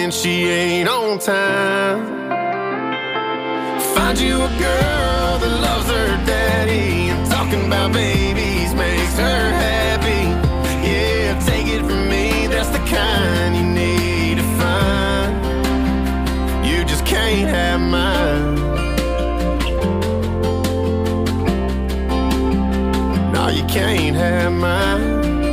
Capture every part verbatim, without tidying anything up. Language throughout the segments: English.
when she ain't on time. Find you a girl that loves her daddy, and talking about babies makes her happy. Yeah, take it from me, that's the kind you need to find. You just can't have mine. No, you can't have mine.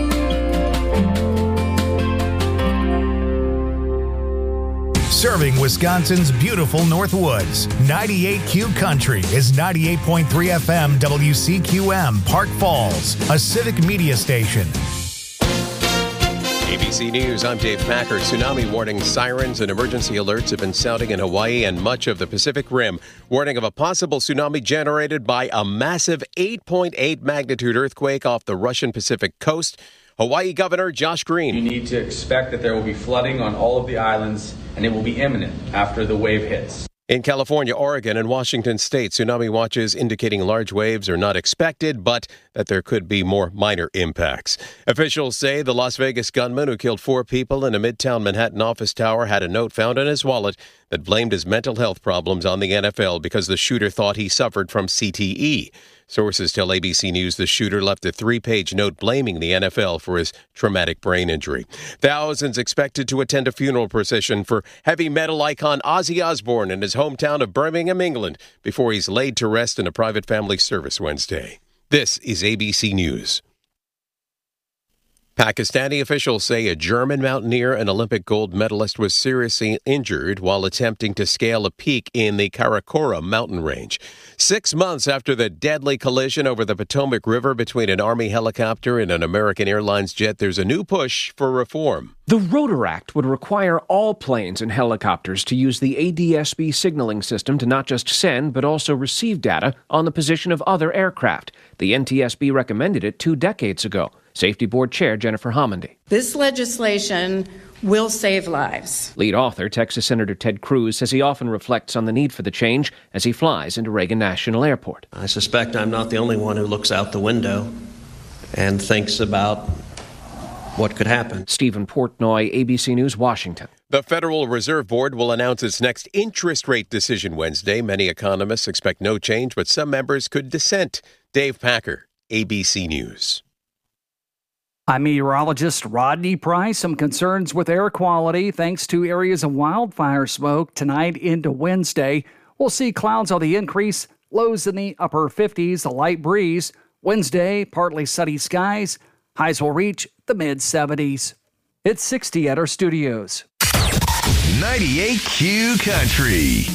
Serving Wisconsin's beautiful Northwoods, ninety-eight Q Country is ninety-eight point three F M W C Q M, Park Falls, a civic media station. A B C News, I'm Dave Packer. Tsunami warning sirens and emergency alerts have been sounding in Hawaii and much of the Pacific Rim. Warning of a possible tsunami generated by a massive eight point eight magnitude earthquake off the Russian Pacific coast. Hawaii Governor Josh Green. You need to expect that there will be flooding on all of the islands, and it will be imminent after the wave hits. In California, Oregon, and Washington state, tsunami watches indicating large waves are not expected, but that there could be more minor impacts. Officials say the Las Vegas gunman who killed four people in a Midtown Manhattan office tower had a note found in his wallet that blamed his mental health problems on the N F L because the shooter thought he suffered from C T E. Sources tell A B C News the shooter left a three-page note blaming the N F L for his traumatic brain injury. Thousands expected to attend a funeral procession for heavy metal icon Ozzy Osbourne in his hometown of Birmingham, England, before he's laid to rest in a private family service Wednesday. This is A B C News. Pakistani officials say a German mountaineer and Olympic gold medalist was seriously injured while attempting to scale a peak in the Karakoram mountain range. Six months after the deadly collision over the Potomac River between an Army helicopter and an American Airlines jet, there's a new push for reform. The Rotor Act would require all planes and helicopters to use the A D S B signaling system to not just send but also receive data on the position of other aircraft. The N T S B recommended it two decades ago. Safety Board Chair Jennifer Homendy. This legislation will save lives. Lead author, Texas Senator Ted Cruz, says he often reflects on the need for the change as he flies into Reagan National Airport. I suspect I'm not the only one who looks out the window and thinks about what could happen. Stephen Portnoy, A B C News, Washington. The Federal Reserve Board will announce its next interest rate decision Wednesday. Many economists expect no change, but some members could dissent. Dave Packer, A B C News. I'm meteorologist Rodney Price. Some concerns with air quality thanks to areas of wildfire smoke tonight into Wednesday. We'll see clouds on the increase, lows in the upper fifties, a light breeze. Wednesday, partly sunny skies. Highs will reach the mid-seventies. It's sixty at our studios. ninety-eight Q Country.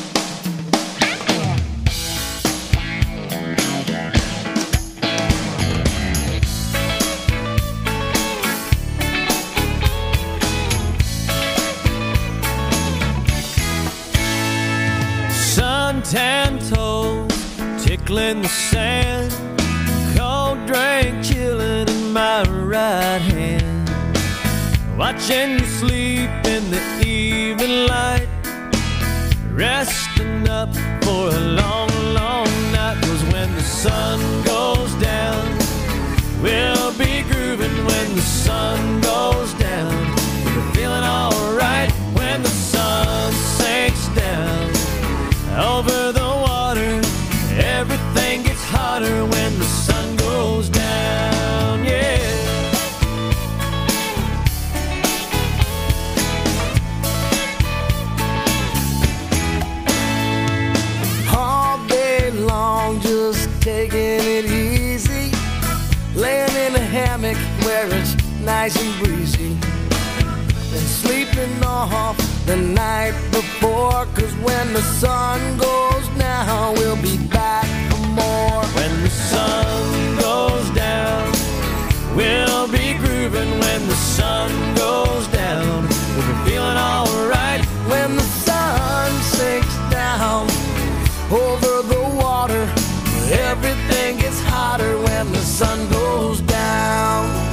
Tan toes tickling the sand, cold drink chilling in my right hand, watching you sleep in the evening light, resting up for a long, long night. 'Cause when the sun goes down, we'll be grooving. When the sun goes down, we're feeling alright. When the sun sinks down over the water, everything gets hotter when the sun goes down, yeah. All day long, just taking it easy, laying in a hammock where it's nice and breezy, and sleeping off the night before. 'Cause when the sun goes down, we'll be back for more. When the sun goes down, we'll be grooving. When the sun goes down, we'll be feeling alright. When the sun sinks down over the water, everything gets hotter when the sun goes down.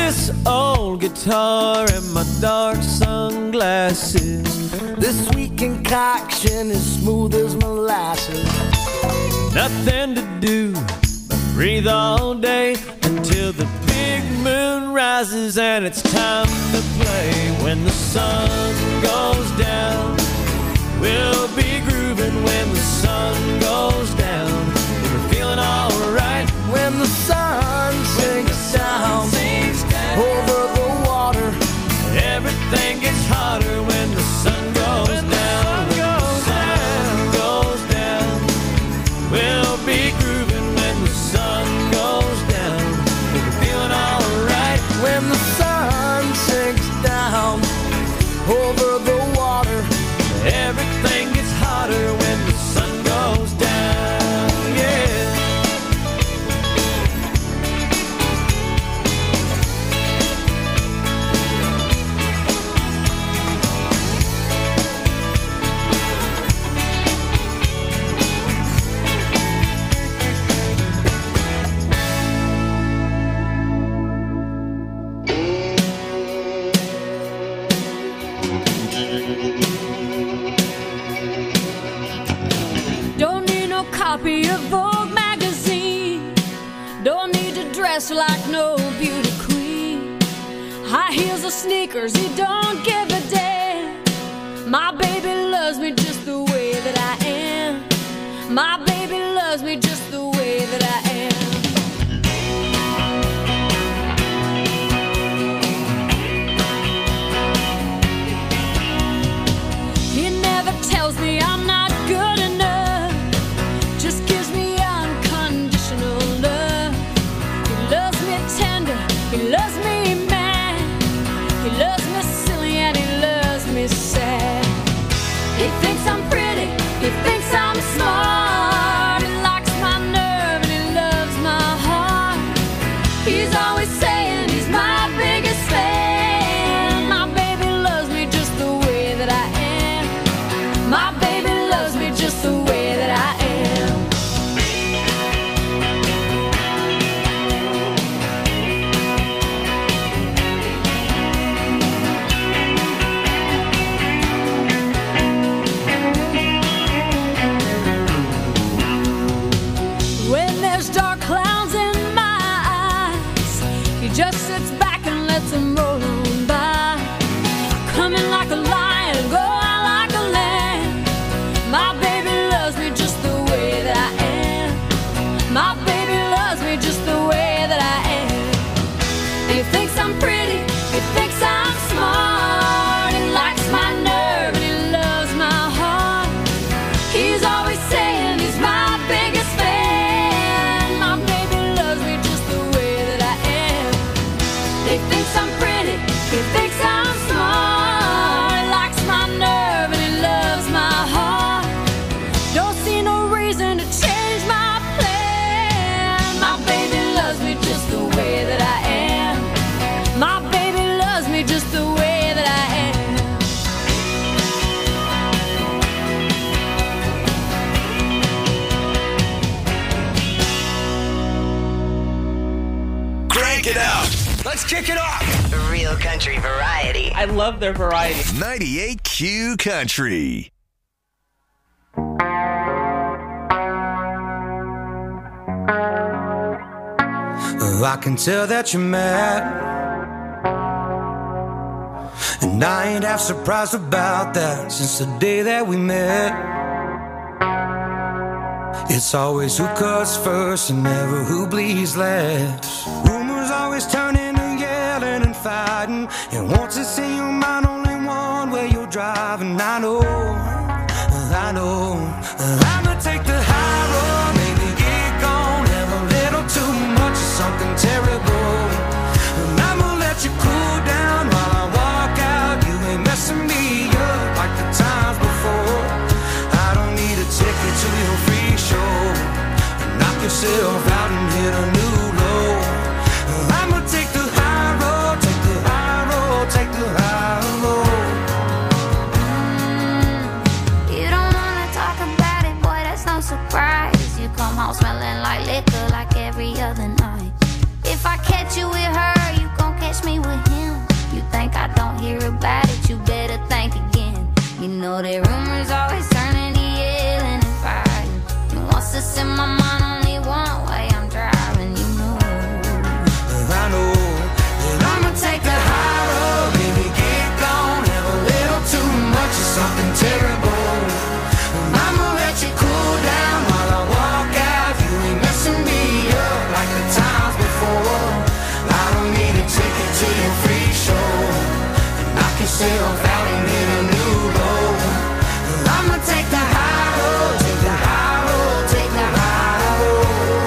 this old guitar and my dark sunglasses. This sweet concoction is smooth as molasses. Nothing to do but breathe all day until the big moon rises and it's time to play. When the sun goes down, we'll be grooving. When the sun goes down, we're feeling alright. When the sun sinks down, sinks down over the water, everything gets hotter when the sun goes when down. The sun goes when down. the sun goes down, we'll be grooving. When the sun goes down, we're feeling alright. When the sun sinks down over the water, everything gets hotter when the sun goes down. Yeah. Copy of Vogue magazine. Don't need to dress like no beauty queen. High heels or sneakers, he don't give a damn. My baby loves me just the way that I am. My baby loves me just the way that I am. He never tells me I'm not good enough. Just gives me unconditional love. He loves me tender, he loves me mad. He loves me silly and he loves me sad. He thinks I'm pretty, he thinks I'm smart. He likes my nerve and he loves my heart. He's always saying he's my biggest fan. My baby loves me just the way that I am. My baby loves me just the way that I am. Dark clouds in my eyes, he just sits back and lets them roll on by. Coming like a lion, go out like a lamb. My baby loves me just the way that I am. My baby loves me just the way that I am. He thinks I'm pretty, he thinks I'm smart. He likes my nerve and he loves my heart. He's always saying he's my biggest fan. He thinks I'm pretty, he thinks I'm smart. He likes my nerve and he loves my heart. Don't see no reason to change my plan. My baby loves me just the way that I am. My baby loves me just the way that I am. Crank it out. Let's kick it off. Real country variety. I love their variety. ninety-eight Q Country. I can tell that you're mad, and I ain't half surprised about that. Since the day that we met, it's always who cuts first and never who bleeds last. Rumors always turning and yelling and fighting, and once it's in your mind, only one way you're driving. I know, I know, I'ma take the high road, maybe get gone, have a little too much of something terrible, and I'ma let you cool down while I walk out. You ain't messing me up like the times before. I don't need a ticket to your free show. Knock yourself out and hit a new low. I'ma take the high road, take the high road, take the high road. Mm, you don't wanna talk about it, boy, that's no surprise. You come home smelling like liquor like every other night. If I catch you with her, you gon' catch me about it, you better think again. You know that rumors always turning to yelling and fighting. And wants to send my mind only one way, I'm driving, you know. I know that I'ma take the high road, maybe get gone, have a little too much of something terrible. And I'ma let you cool down while I walk out. You ain't messing me up like the times before. I don't need a ticket to your free show, and knock yourself out and hit a new low. I'ma take the high road, take the high road, take the high road.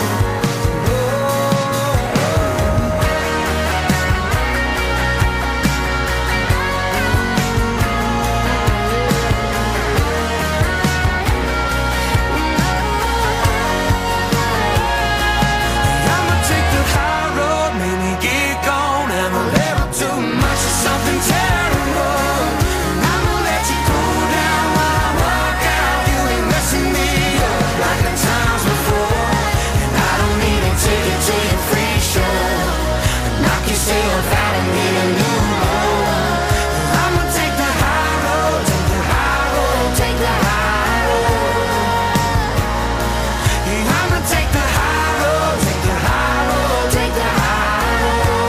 I'ma take the high road, maybe get gone, have a little too much of something terrible. And I'ma let you cool down while I walk out. You ain't messing me up like the times before. And I don't need a ticket to your free show, knock yourself out and hit a new low. I'ma take the high road, take the high road, take the high road. Yeah, I'ma take the high road, take the high road, take the high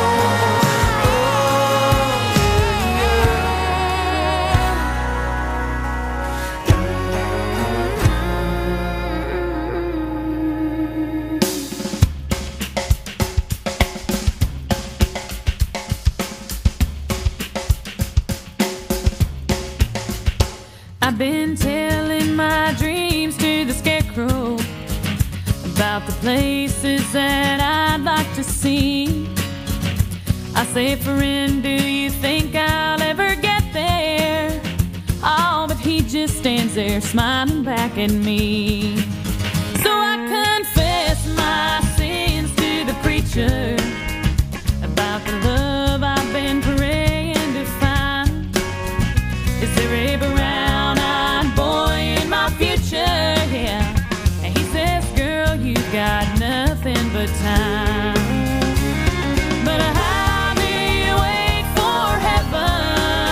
I've been telling my dreams to the scarecrow about the places that I'd like to see. I say, friend, do you think I'll ever get there? Oh, but he just stands there smiling back at me. So I confess my sins to the preacher about the love I've been praying to find. Is there a brown-eyed boy in my future? Yeah. And he says, girl, you've got nothing but time. But how do you wait for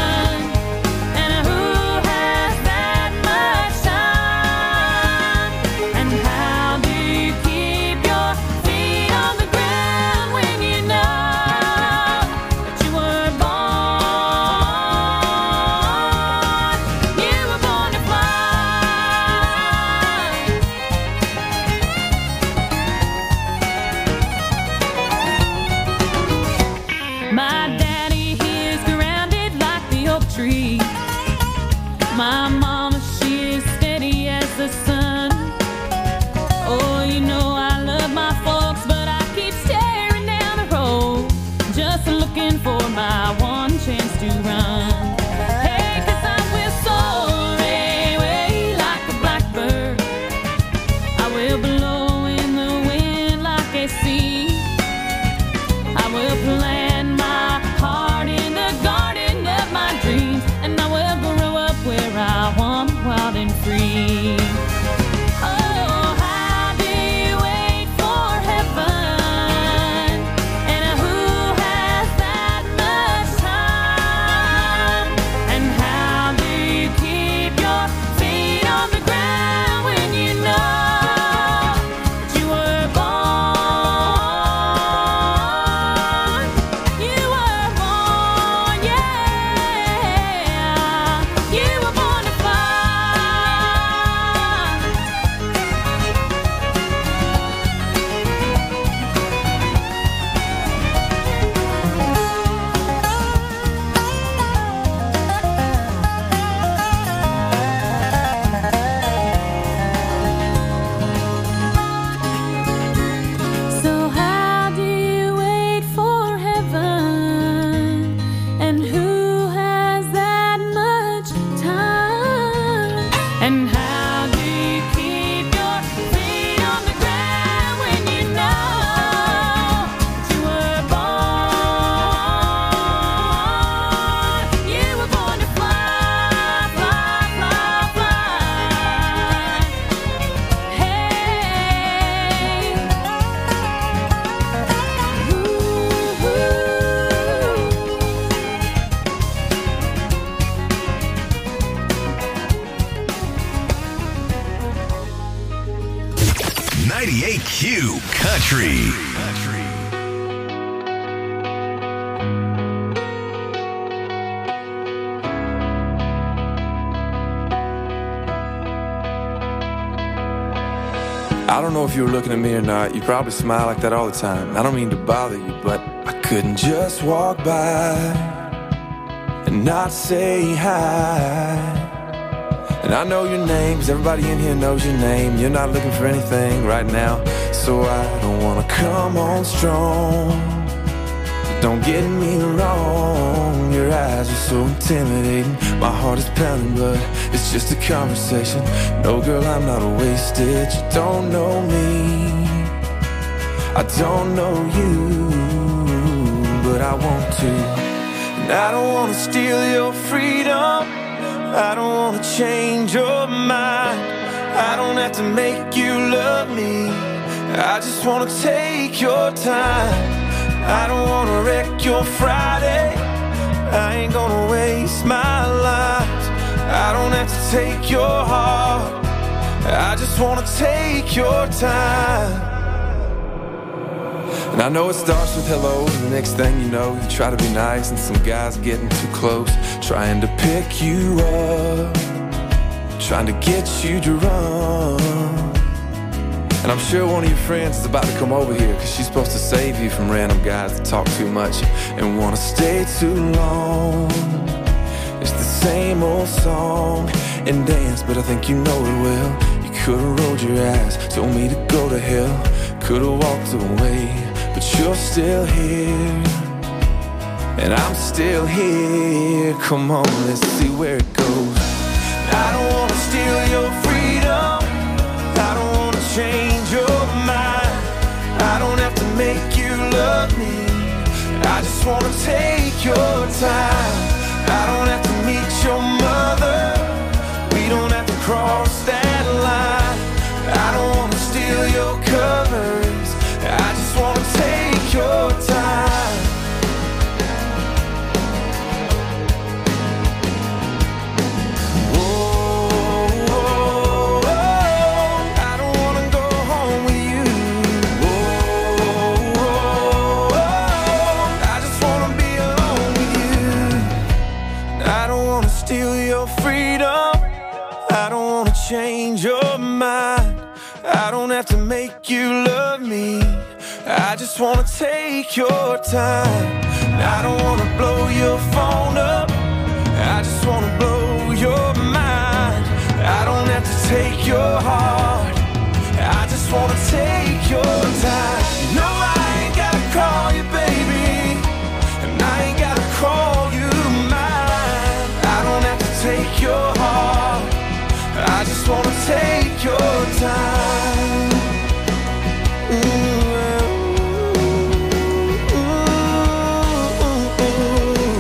heaven? And who has that much time? Country. I don't know if you were looking at me or not. You probably smile like that all the time. I don't mean to bother you, but I couldn't just walk by and not say hi. And I know your name, 'cause everybody in here knows your name. You're not looking for anything right now, so I don't wanna come on strong. Don't get me wrong, your eyes are so intimidating. My heart is pounding, but it's just a conversation. No, girl, I'm not wasted. You don't know me, I don't know you, but I want to. And I don't wanna steal your freedom, I don't wanna change your mind. I don't have to make you love me, I just wanna take your time. I don't wanna wreck your Friday, I ain't gonna waste my life. I don't have to take your heart, I just wanna take your time. And I know it starts with hello, and the next thing you know, you try to be nice, and some guy's getting too close, trying to pick you up, trying to get you drunk. And I'm sure one of your friends is about to come over here, 'cause she's supposed to save you from random guys that talk too much and wanna stay too long. It's the same old song and dance, but I think you know it well. You could've rolled your eyes, told me to go to hell, could've walked away, but you're still here, and I'm still here. Come on, let's see where it goes. I don't wanna steal your freedom, I don't wanna change your mind. I don't have to make you love me, I just wanna take your time. I don't have to meet your mother, we don't have to cross that line. I don't wanna steal your covers, I just wanna take your time. Change your mind, I don't have to make you love me, I just wanna take your time. I don't wanna blow your phone up, I just wanna blow your mind. I don't have to take your heart, I just wanna take your time. No, I ain't gotta call you baby, and I ain't gotta call you mine. I don't have to take your heart, I just wanna take your time. Ooh, ooh, ooh, ooh.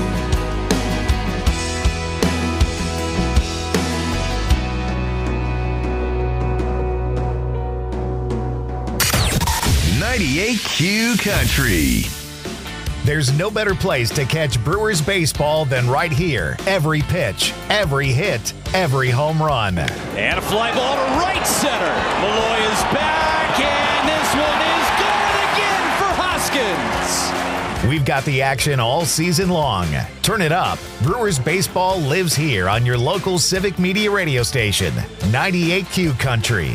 ninety-eight Q Country. There's no better place to catch Brewers baseball than right here. Every pitch, every hit, every home run. And a fly ball to right center. Malloy is back, and this one is good again for Hoskins. We've got the action all season long. Turn it up. Brewers baseball lives here on your local Civic Media radio station, ninety-eight Q Country.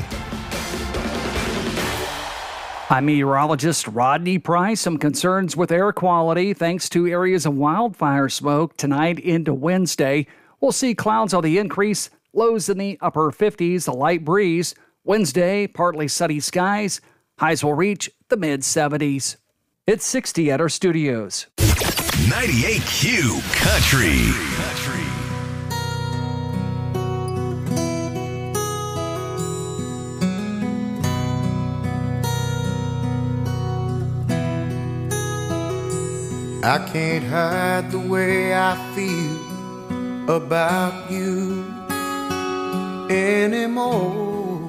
I'm meteorologist Rodney Price. Some concerns with air quality thanks to areas of wildfire smoke tonight into Wednesday. We'll see clouds on the increase, lows in the upper fifties, a light breeze. Wednesday, partly sunny skies. Highs will reach the mid seventies. It's sixty at our studios. ninety-eight Q Country. I can't hide the way I feel about you anymore.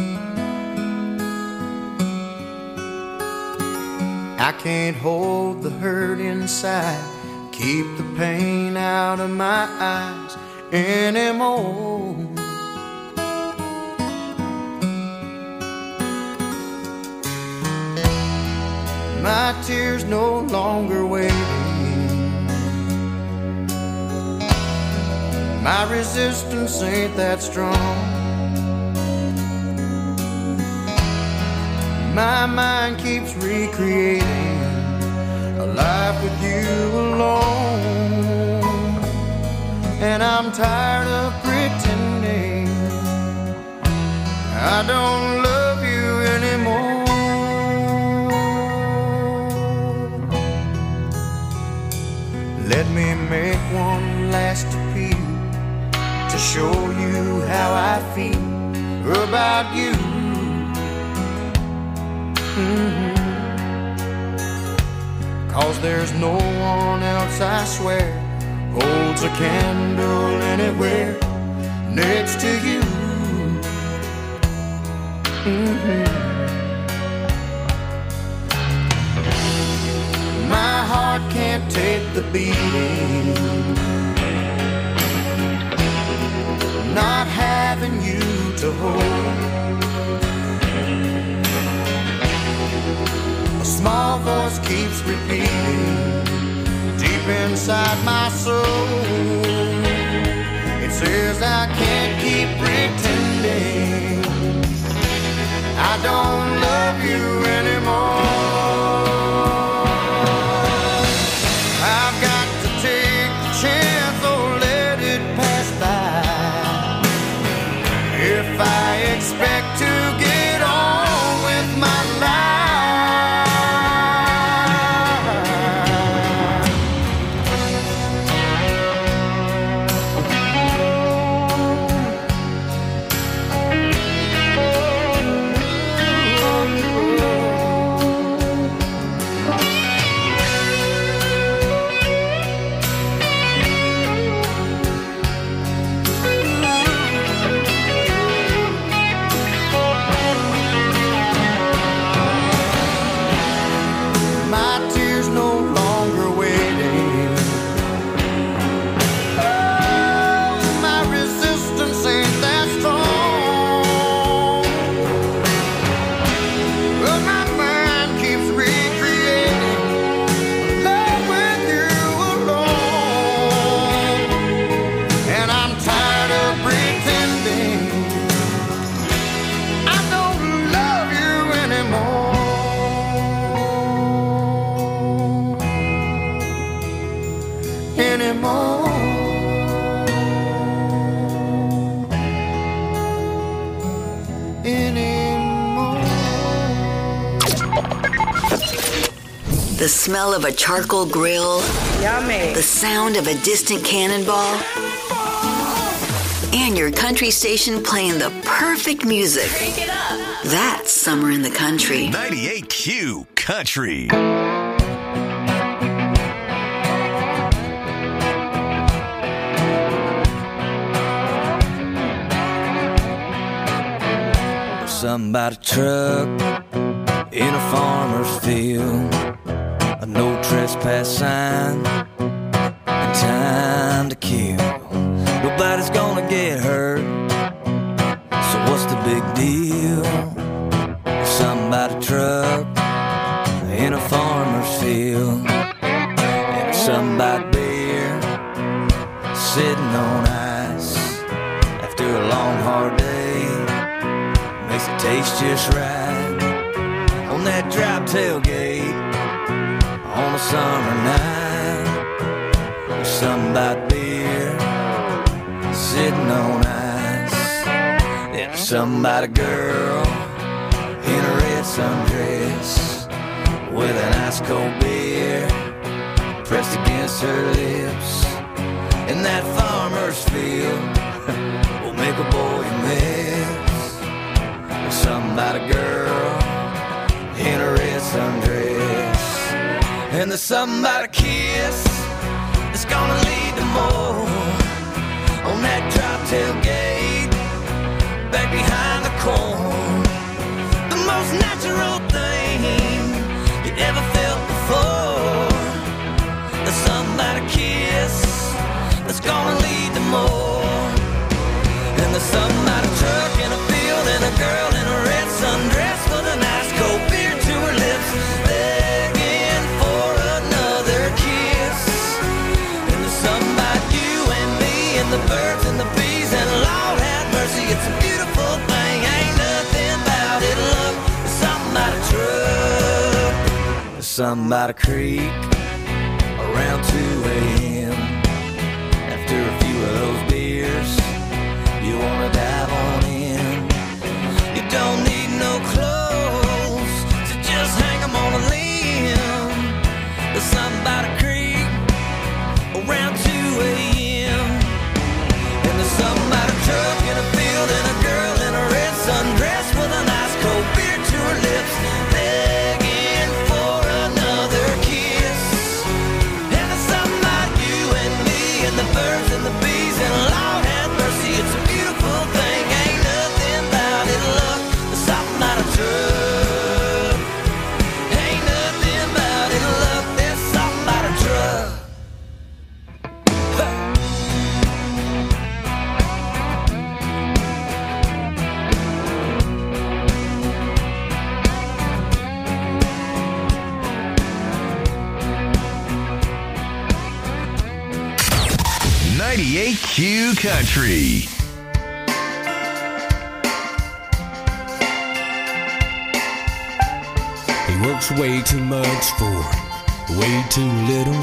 I can't hold the hurt inside, keep the pain out of my eyes anymore. my tears no longer waiting. My resistance ain't that strong. My mind keeps recreating a life with you alone. And I'm tired of pretending I don't love you anymore. Let me make one last appeal to show you how I feel about you. Mm-hmm. 'Cause there's no one else, I swear, holds a candle anywhere next to you. Mm-hmm. My heart can't take the beating, not having you to hold. A small voice keeps repeating deep inside my soul. It says I can't keep pretending I don't love you anymore. I've got to take the chance or let it pass by. If I expect to get on with my life, the smell of a charcoal grill, yummy, the sound of a distant cannonball, and your country station playing the perfect music. Crank it up. That's summer in the country. ninety-eight Q Country. Something about a truck in a farmer's field, a no trespass sign, and time to kill. Nobody's gonna get hurt, so what's the big deal? Something about a truck in a farmer's field, and something about beer sitting on ice after a long hard day. Makes it taste just right on that drop tailgate on a summer night. There's something about beer sitting on ice, and there's something about a girl in a red sundress with an ice cold beer pressed against her lips. In that farmer's field will make a boy miss. Something about a girl in a red sundress, and there's something about a kiss that's gonna lead to more on that drop tailgate back behind the corn. The most natural thing you ever felt before. There's something about a kiss that's gonna lead to more, and there's something about a truck in a field and a girl in a red sundress with a nice cold beer to her lips. There sun by the creek around two a.m. After a few of those beers, you wanna dive on in. You don't need no clothes, so just hang 'em on a limb. The sun by the creek around two a.m. And the sun by the truck in a field and a girl in a red sundress with a nice cold beer to her lips, begging for another kiss. And the sun by you and me and the birds and the bees, and Lord have mercy, it's a beautiful thing. Ain't nothing about it, look, there's something about a truck. Ain't nothing about it, look, there's something about a truck. ninety-eight Q Country. He works way too much for way too little.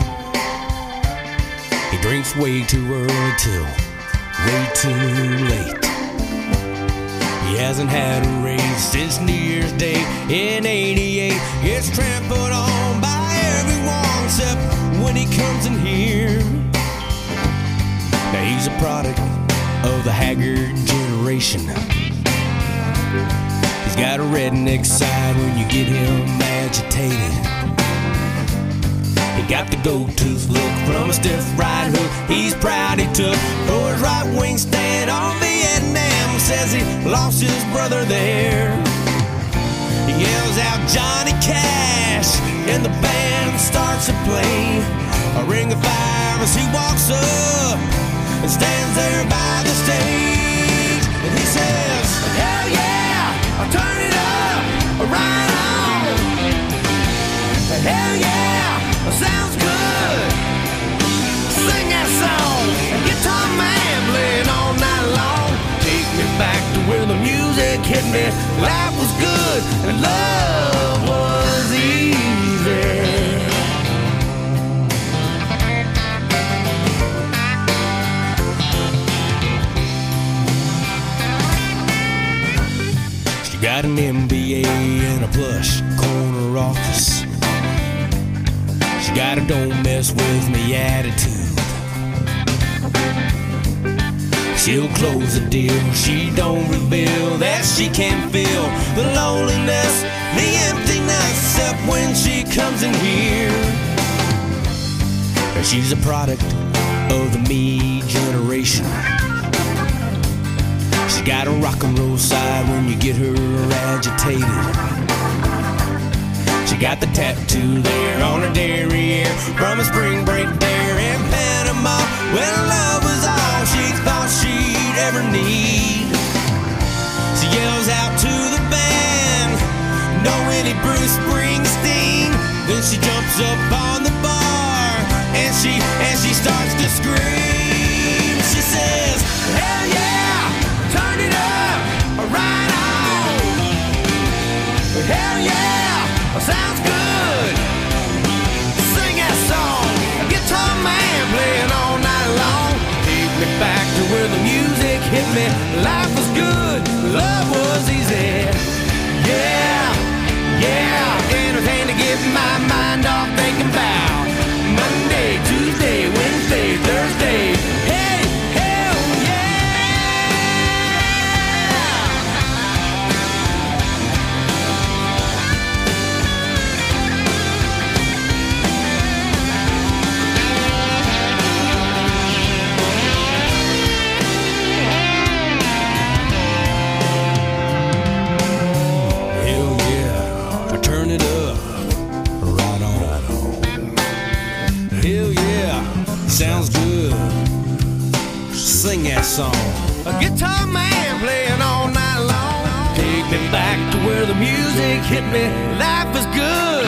He drinks way too early till way too late. He hasn't had a raise since New Year's Day in eighty-eight. Gets trampled on by everyone except when he comes in here. Now he's a product of the haggard generation. He's got a redneck side when you get him agitated. He got the gold tooth look from a stiff right hook he's proud he took for his right wing stand on Vietnam. Says he lost his brother there. He yells out Johnny Cash and the band starts to play a ring of fire as he walks up and stands there by the stage, and he says, hell yeah, I'll turn it up, right on. Hell yeah, sounds good. Sing that song, guitar man playing all night long. Take me back to where the music hit me. Life was good and love was easy. Got an M B A and a plush corner office. She got a don't mess with me attitude. She'll close the deal, she don't reveal that she can feel the loneliness, the emptiness, except when she comes in here. She's a product of the me generation. She got a rock and roll side when you get her agitated. She got the tattoo there on her derriere from a spring break there in Panama, when love was all she thought she'd ever need. She yells out to the band, know any Bruce Springsteen? Then she jumps up on the bar and she and she starts to scream. She says, hell yeah, turn it up, right on. Hell yeah, sounds good. Sing that song, guitar man playing all night long. Take me back to where the music hit me. Life was good, love was easy. Yeah, yeah, anything to get my mind off thinking about Monday, Tuesday, Wednesday, Thursday. Hey, hell sounds good. Sing that song. A guitar man playing all night long. Take me back to where the music hit me. Life was good.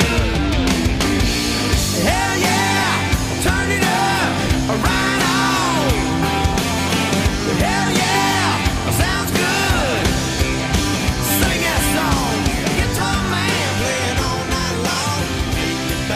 Hell yeah, turn it up, right on. Hell yeah, sounds good. Sing that song. A guitar man playing all night long. Take me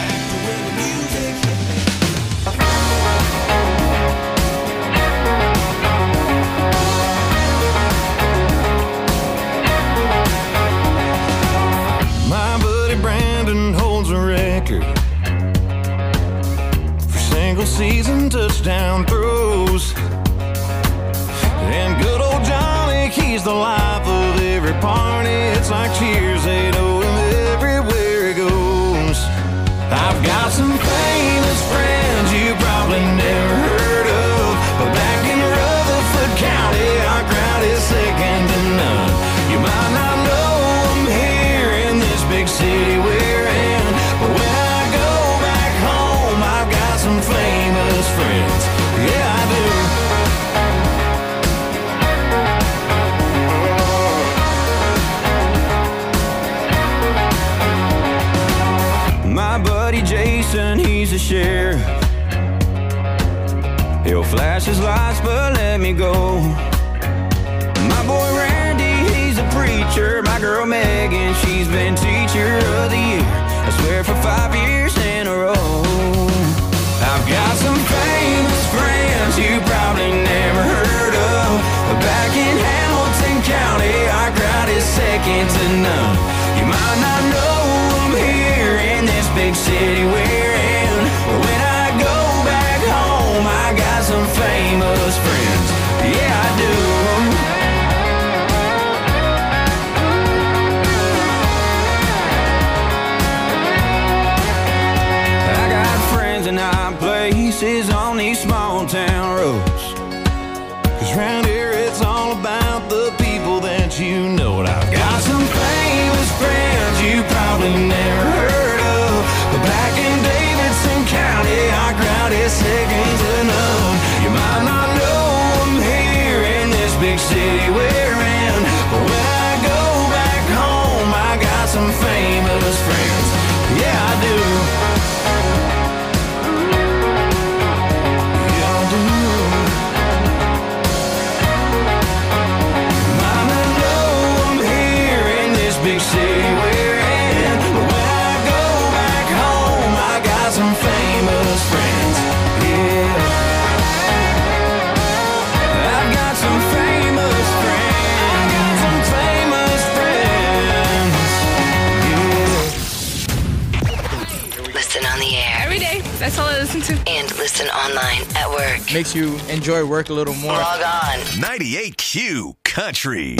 single season touchdown throws. And good old Johnny, he's the life of every party. It's like cheers, they know him everywhere he goes. I've got some famous friends you probably never heard of, but back in Rutherford County, our crowd is second to none. You might not know them here in this big city we're in, but when I go back home, I've got some famous friends. Yeah, I do. My buddy Jason, he's a sheriff. He'll flash his lights but let me go. My boy Randy, he's a preacher. My girl Megan, she's been teacher of the year, I swear for five years in a row. I've got some famous friends you probably never heard of, but back in Hamilton County, our crowd is second to none. You might not know them here in this big city we're in, but when I go back home, I got some famous friends. Yeah, I do. I got friends in high places on these small town roads, 'cause round here it's all about the people that you know. And I've got some famous friends you probably never heard of, but back in Davidson County, our crowd is second to none. You might not know them here in this big city we're in, but when I go back home, I got some famous friends. Yeah, I do. Yeah, I do. Might not know them here in this big city we're in, but when I go back home, I got some famous friends. Yeah, I've got some famous friends. I got some famous friends. Yeah. Listen on the air. Every day. That's all I listen to. And listen online at work. Makes you enjoy work a little more. Log on. ninety-eight Q Country.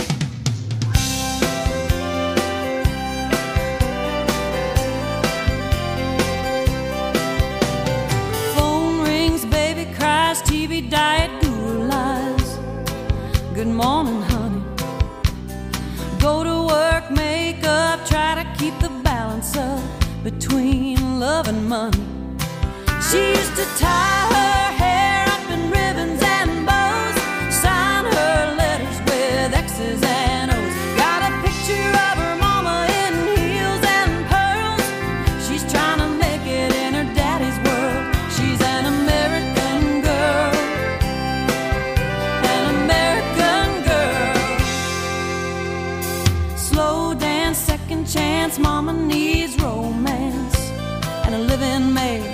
Phone rings, baby cries, T V diet guru lies. Good morning, honey. Go to work, make up, try to keep the balance up between love and money. She used to tie her hair up in ribbons and bows, sign her letters with X's and O's. Got a picture of her mama in heels and pearls. She's trying to make it in her daddy's world. She's an American girl, an American girl. Slow dance, second chance, mama needs romance and a living maid.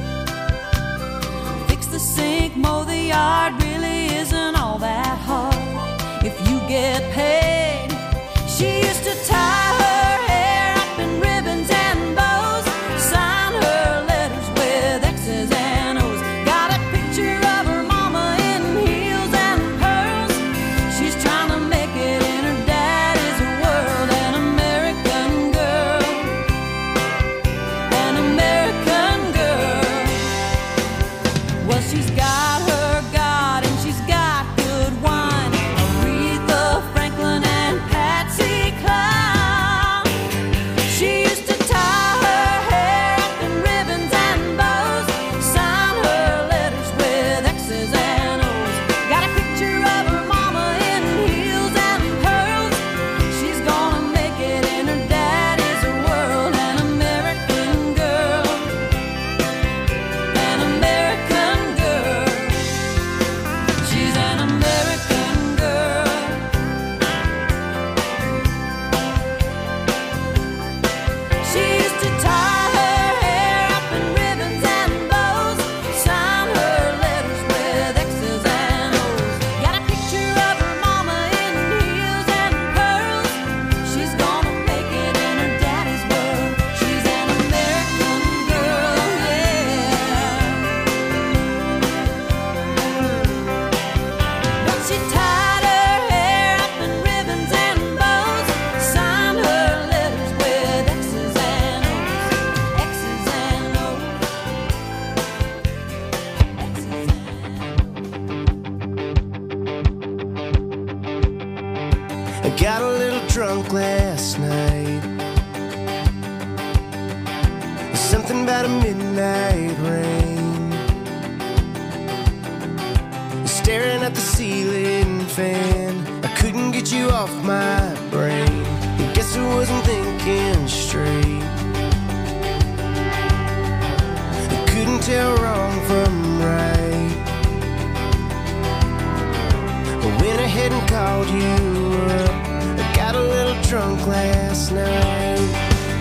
Fix the sink, mow the yard, really isn't all that hard if you get paid. She used to tie her hair up in ribbons and bows, sign her letters with X's and O's. Got a picture of her mama in heels and pearls. She's trying to make it in her daddy's world. An American girl, an American girl. Well, she's got her God and she's got good wine. Aretha Franklin and Patsy Cline. She used to tie her hair up in ribbons and bows, sign her letters with X's and O's. Got a picture of her mama in heels and pearls. She's gonna make it in her daddy's world. An American girl, an American girl. Got a little drunk last night. Something about a midnight rain, staring at the ceiling fan. I couldn't get you off my brain. I guess I wasn't thinking straight. I couldn't tell wrong from right. I went ahead and called you up. I got a little drunk last night.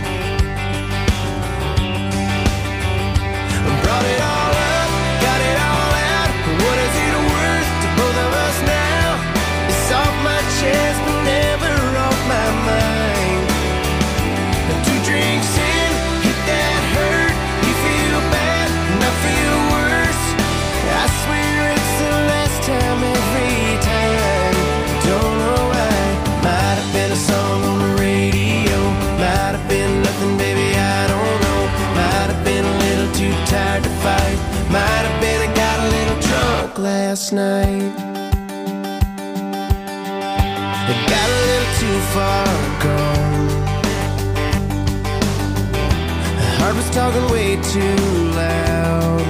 Brought it all up, got it all out. What is it worth to both of us now? It's off my chest, but never off my mind. Two drinks in, hit that hurt. You feel bad, and I feel worse. I swear it's the last time every time. Don't know why. Might have been a song on the radio. Might have been nothing, baby, I don't know. Might have been a little too tired to fight. Might have been I got a little drunk last night. I got a little too far gone. The heart was talking way too loud.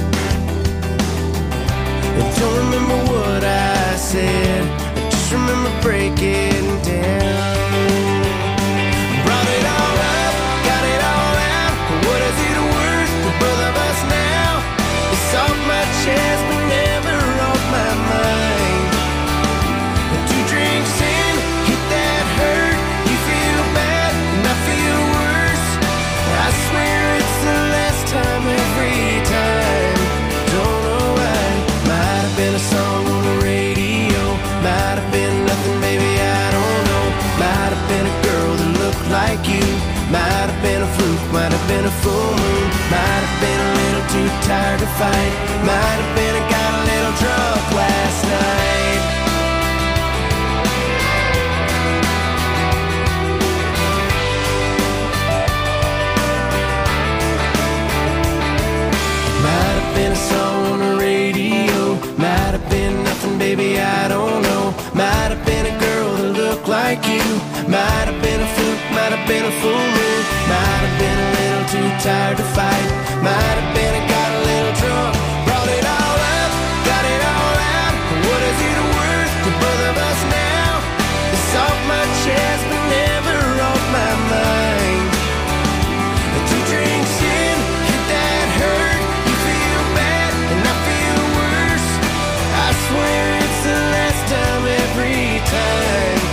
I don't remember what I said. I just remember breaking down. Brought it all up, got it all out. What is it worth to both of us now? It's off my chest, but never off my mind. Two drinks in, hit that hurt. You feel bad, and I feel worse. I swear it's the last time every time. Don't know why. Might have been a song on the radio. Might have been nothing, baby, I don't know. Might have been a girl that looked like you. Might have been a fluke, might have been a full moon. Might have been a little too tired to fight. Might have been I got a little drunk last night. Might have been a song on the radio. Might have been nothing, baby, I don't know. Might have been a girl that looked like you. Might have been a fluke, might have been a full moon. Might have been a little too tired to fight. Might have been I got a little drunk. Brought it all up, got it all out. What is it worth to both of us now? It's off my chest, but never off my mind. Two drinks in, hit that hurt. You feel bad, and I feel worse. I swear it's the last time every time.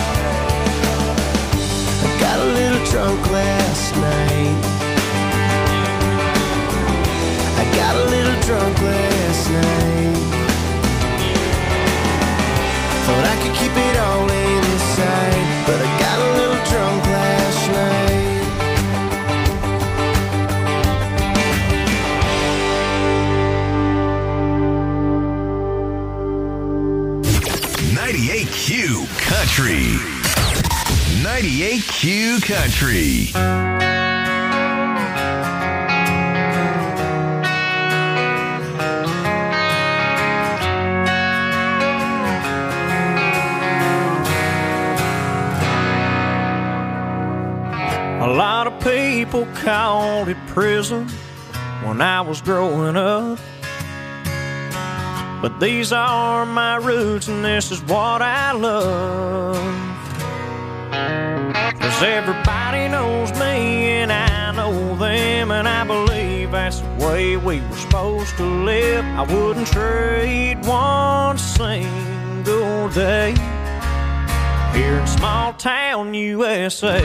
I got a little drunk last night. I got a little drunk last night. Thought I could keep it all inside, but I got a little drunk last night. ninety-eight Q Country. ninety-eight Q Country. A lot of people called it prison when I was growing up, but these are my roots and this is what I love. 'Cause everybody knows me and I know them, and I believe that's the way we were supposed to live. I wouldn't trade one single day here in small town U S A.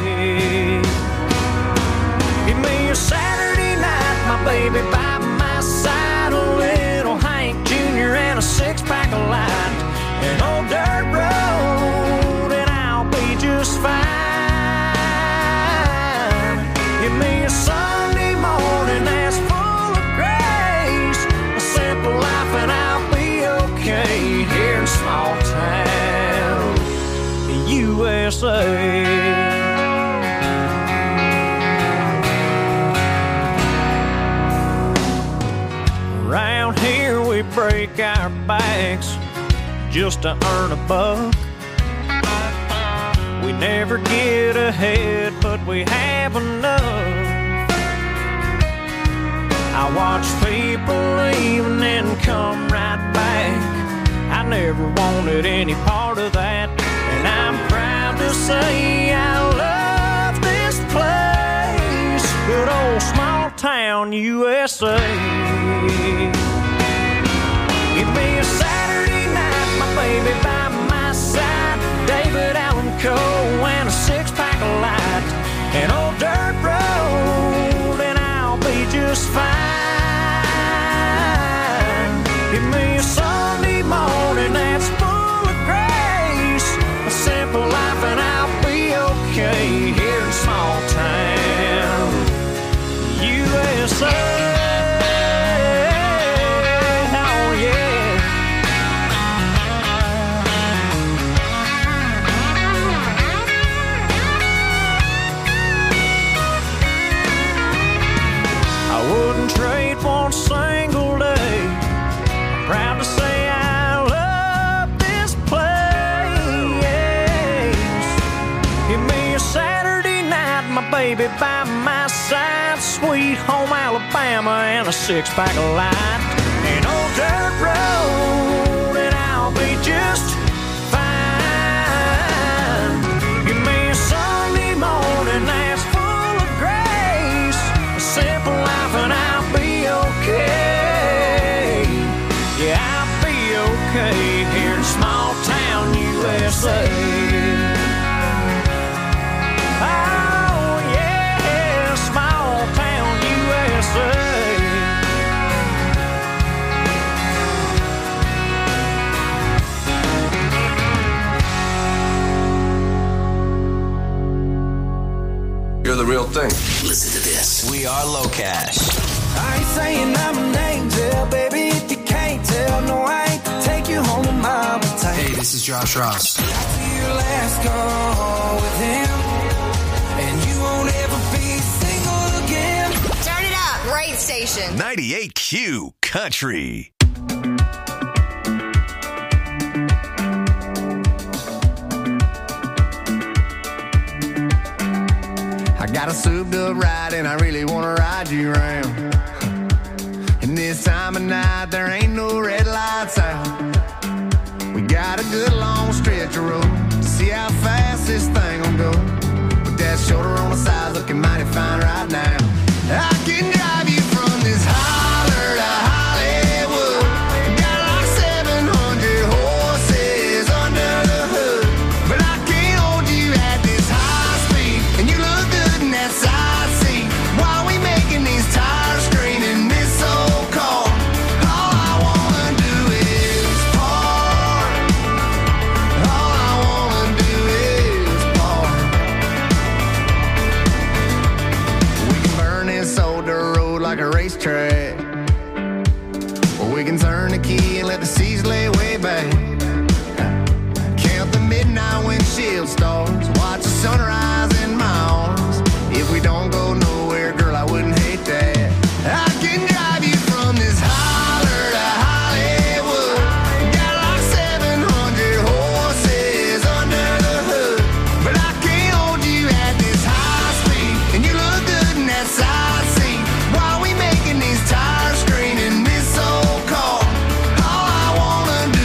Give me a Saturday night, my baby by my side, a little Hank Junior and a six-pack of light, an old dirt road, and I'll be just fine. Give me a Sunday morning that's full of grace, a simple life, and I'll be okay here in small town U S A. Around here we break our backs just to earn a buck. never get ahead, but we have enough. I watch people leave and then come right back. I never wanted any part of that, and I'm proud to say I love this place, good old small town U S A. Give me a Saturday night, my baby by my side, David Allan Coe and a six-pack of light, an old dirt road, and I'll be just fine. Give me a Sunday morning that's full of grace, a simple life, and I'll be okay here in small town U S A. Trade one single day. I'm proud to say I love this place. Give me a Saturday night, my baby by my side, sweet home Alabama and a six-pack of light, an old dirt road, and I'll be just fine. Give me a Sunday morning that's full of grace, a simple life, and I'll okay. Yeah, I'll be okay here in small town U S A. Oh yeah, small town U S A. You're the real thing. Listen to this. We are Low Cash. I ain't saying I'm an angel, baby, if you can't tell. No, I ain't to take you home on my type. Hey, this is Josh Ross. After your last call with him, and you won't ever be single again. Turn it up. Great station. ninety-eight Q Country. I got a souped up ride and I really wanna ride you around. And this time of night there ain't no red lights out. We got a good long stretch of road to see how fast this thing will go. With that shoulder on the side looking mighty fine right now. I can drive you from this holler to Hollywood. Got like seven hundred horses under the hood, but I can't hold you at this high speed. And you look good in that side seat while we making these tires scream in this old car. All I wanna do is park. All I wanna do is park. We can burn this old dirt road like a racetrack, or we can turn the key and let the seas lay way back. Count the midnight windshield stars, watch the sunrise in my arms. If we don't go nowhere, girl, I wouldn't hate that. I can drive you from this holler to Hollywood. Got like seven hundred horses under the hood, but I can't hold you at this high speed. And you look good in that side seat while we making these tires scream in this old car. All I wanna do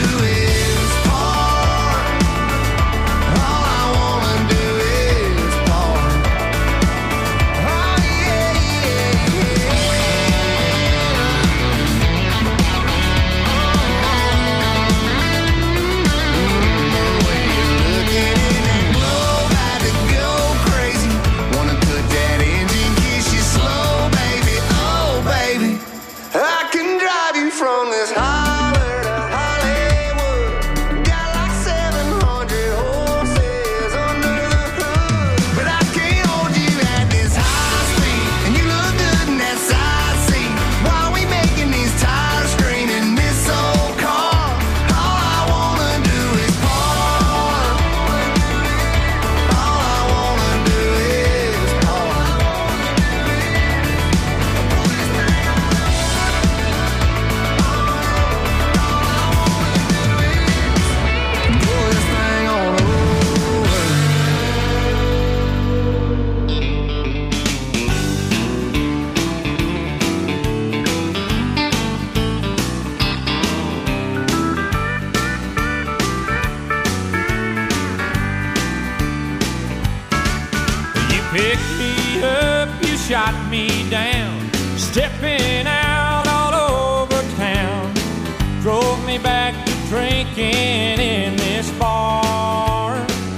stepping out all over town drove me back to drinking in this bar.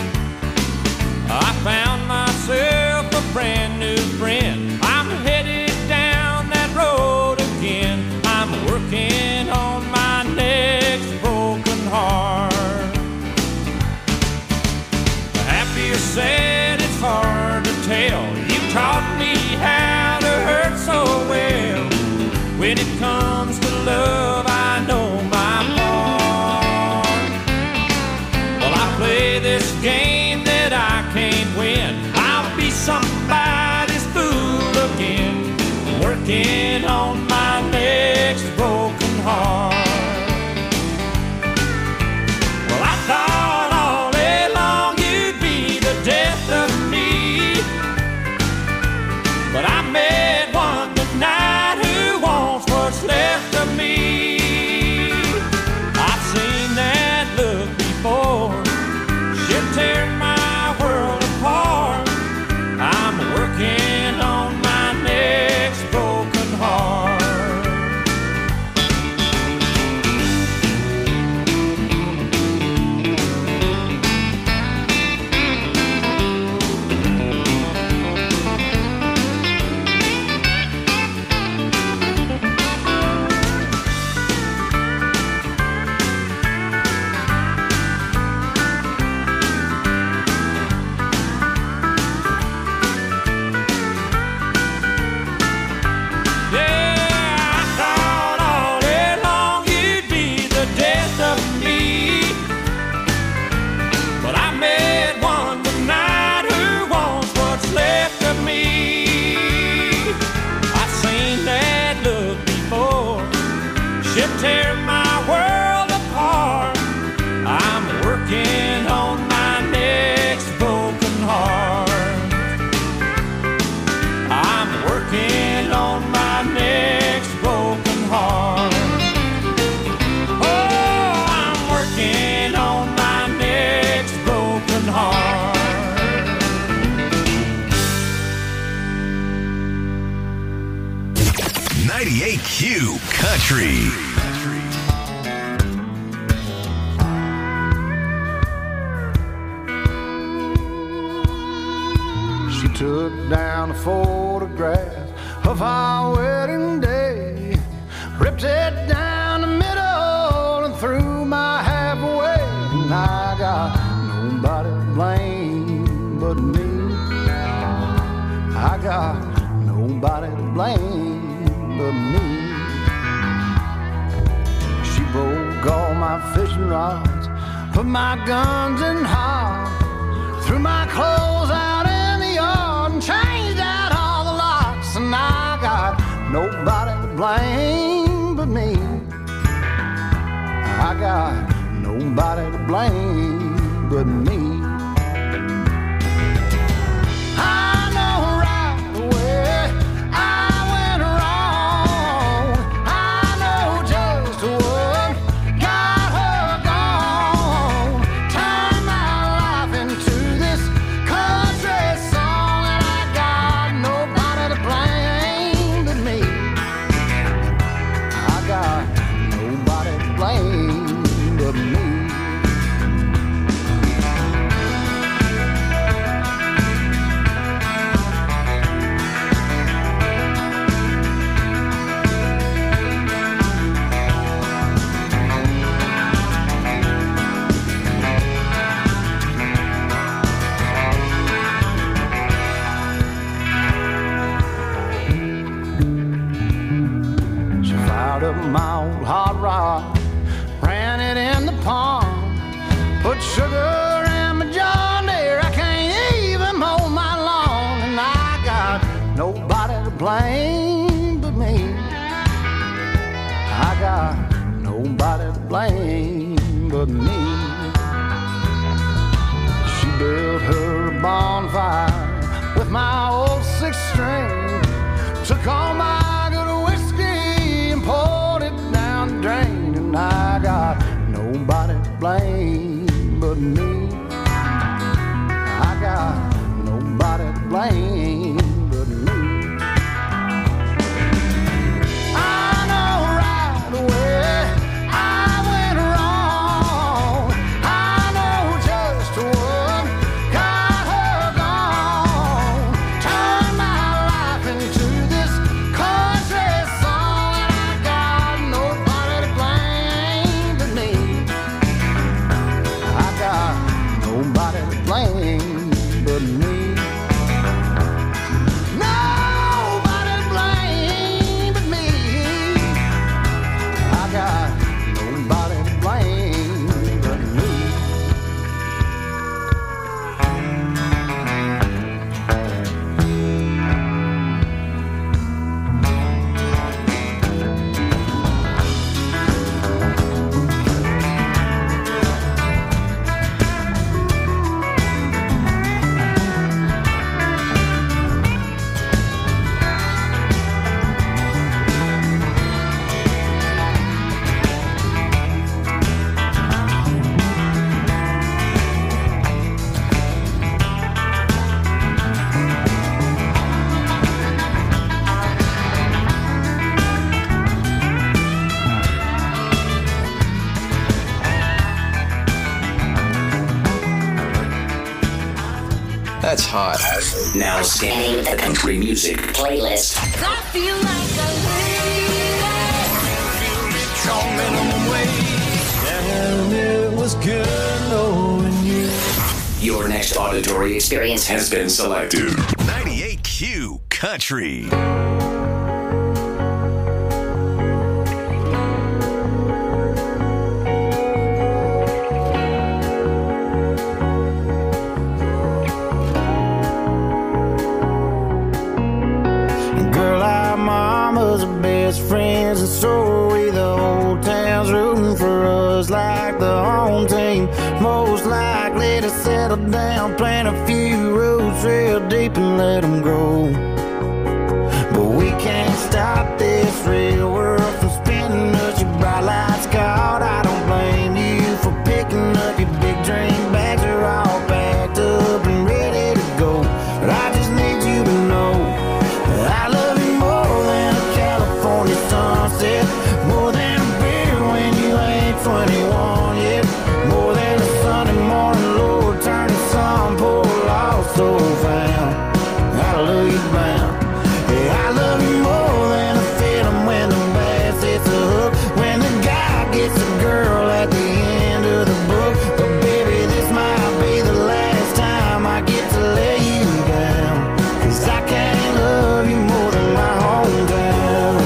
I found myself a brand new friend. I'm headed down that road again. I'm working on my next broken heart. Happy or sad, it's hard to tell. You taught me how to hurt so well. When it comes to love, I know my part. Well, I play this game that I can't win. I'll be somebody's fool again, working on my next broken heart. Well, I thought all day long you'd be the death of me, but I met one tonight who wants what's left of me. I've seen that look before. She'll tear my world apart. I'm working on my next broken heart. Tear my world apart. I'm working on my next broken heart. I'm working on my next broken heart. Oh, I'm working on my next broken heart. ninety-eight Q Country. Took down a photograph of our wedding day, ripped it down the middle and threw my half away. And I got nobody to blame but me. I got nobody to blame but me. She broke all my fishing rods, put my guns in hog, threw my clothes out in the yard and changed out all the locks. And I got nobody to blame but me. I got nobody to blame but me. I know right away I went wrong. I know just what got her gone. Turned my life into this country song, and I got nobody to blame but me. I got nobody to blame but me. She fired up my old hot rod, ran it in the pond, put sugar in my John Deere. I can't even mow my lawn, and I got nobody to blame but me. I got nobody to blame but me. She built her a bonfire with my old six string, took all my good whiskey and poured it down the drain. And I got nobody to blame but me. I got nobody to blame but me. hot. Now scanning the country music playlist. I feel like a And it was good knowing you. Your next auditory experience has been selected. ninety-eight Q Country. Girl, our mamas are best friends, and so are we. The whole town's rooting for us like the home team. Most likely to settle down, plant a few roots real deep and let them grow. But we can't stop this real world from spinning us. Your bright lights caught. I don't blame you for picking up your big dream bags. Are all packed up and ready to go. But I just need you to know I love you more than a California sunset, more than a beer when you ain't twenty-one yet, more than a Sunday morning Lord turning sun poor lost soul found. Hallelujah bound. Yeah, I love you more than a feeling when the bass hits a hook, when the guy gets a girl at the end of the book. But baby, this might be the last time I get to lay you down, 'cause I can't love you more than my hometown.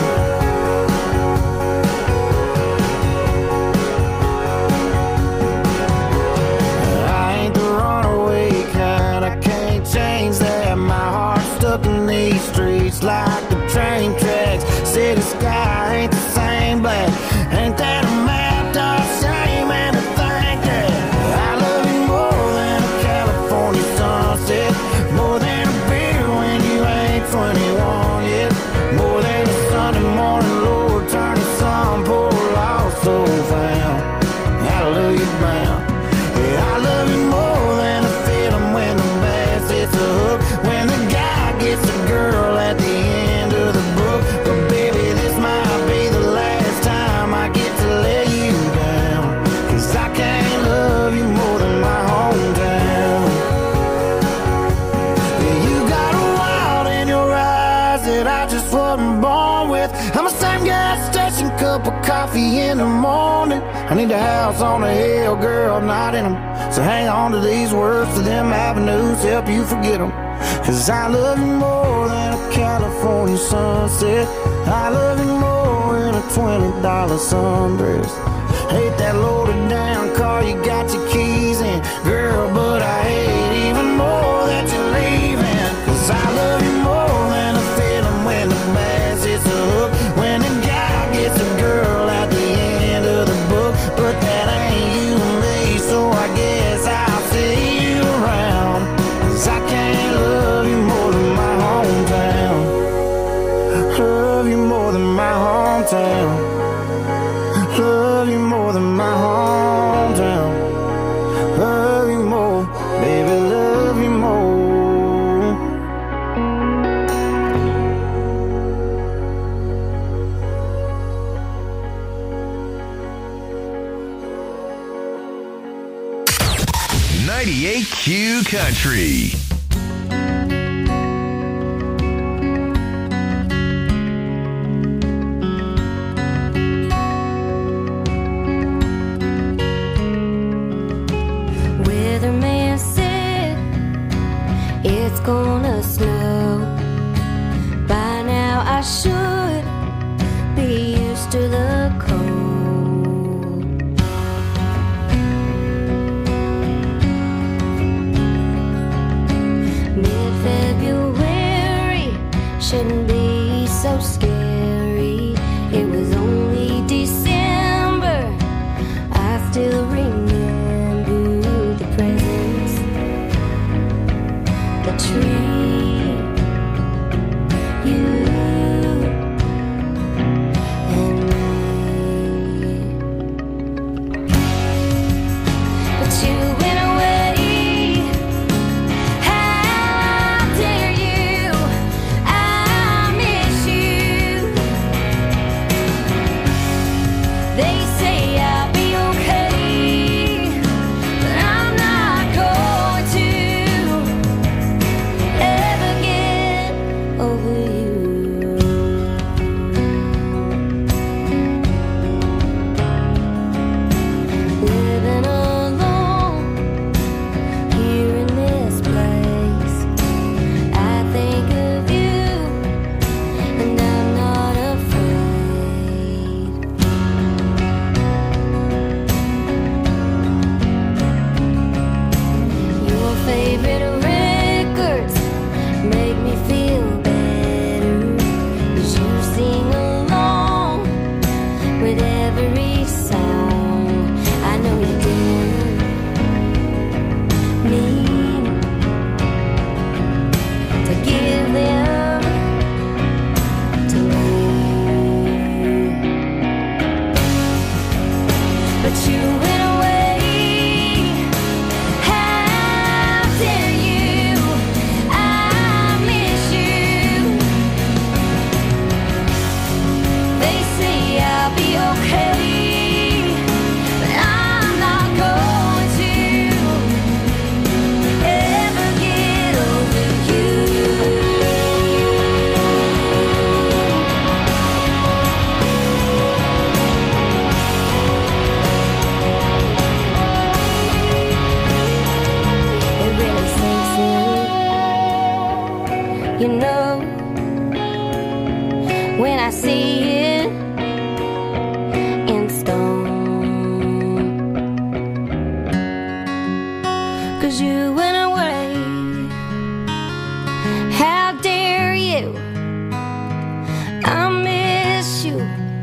I ain't the runaway kind, I can't change that. My heart's stuck in these streets like the train tracks. City sky ain't the same black. Ain't that a map, dog? Shame and to think that I love you more than a California sunset, more than a beer when you ain't twenty-one yet, more than a Sunday morning Lord turning sun poor lost soul found. Hallelujah bound. Yeah, I love you more than a feeling when the bass hits a hook, when the guy gets a girl at the end of the book. But baby, this might be the last time I get to lay you down, 'cause I can't love you more than my hometown. Yeah, you got a wild in your eyes that I just wasn't born with. I'm the same gas station, cup of coffee in the morning. I need a house on a hill, girl, not in them. So hang on to these words, to them avenues, help you forget them. 'Cause I love you more than a California sunset. I love you more than a twenty dollar sundress. Hate that loaded down car you got your keys in, girl, but I hate even more that you're leaving. 'Cause I love you more than a feeling when the bass hits a hook, when the guy gets a girl at the end of the book. But that ain't you and me, so I guess I'll see you around. 'Cause I can't love you more than my hometown. Love you more than my hometown. Love you more than my hometown. Love you more, baby, love you more. ninety-eight Q Country. Weatherman said it's gonna snow. By now I should be used to the cold. Mid-February shouldn't be so scary. It was only December. I still remember the presents, the tree, you and me. But you went away. How dare you? I miss you. They say I'll be okay, but I'm not going to. favorite records make me feel better. 'Cause you sing along with every song. I know you do me to give them to me. But you went away. How dare you? I miss you. They say I'll be okay, but I'm not going to ever get over you. It really sinks in, you know, when I see it in stone. 'Cause you went away. How dare you? I miss you.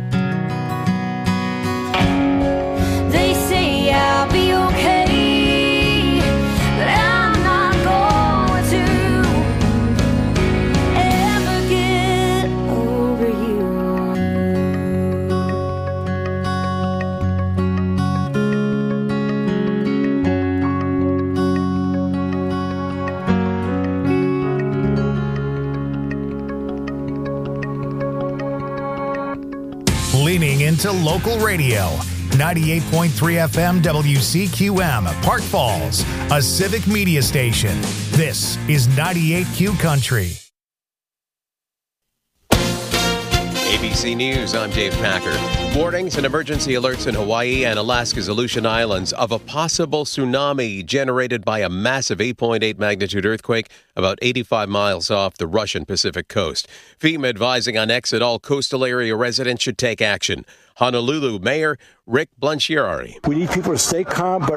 They say I'll be okay, but I'm not going to ever get over you. Leaning into local radio. ninety-eight point three F M W C Q M, Park Falls, a civic media station. This is ninety-eight Q Country. A B C News, I'm Dave Packer. Warnings and emergency alerts in Hawaii and Alaska's Aleutian Islands of a possible tsunami generated by a massive eight point eight magnitude earthquake about eighty-five miles off the Russian Pacific coast. FEMA advising on exit, all coastal area residents should take action. Honolulu Mayor Rick Blanchiari. We need people to stay calm, but